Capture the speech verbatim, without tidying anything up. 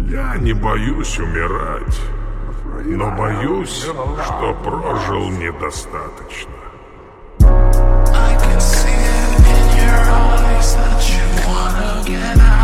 Я не боюсь умирать, но боюсь, что прожил недостаточно. I can see it in your eyes that you wanna get out.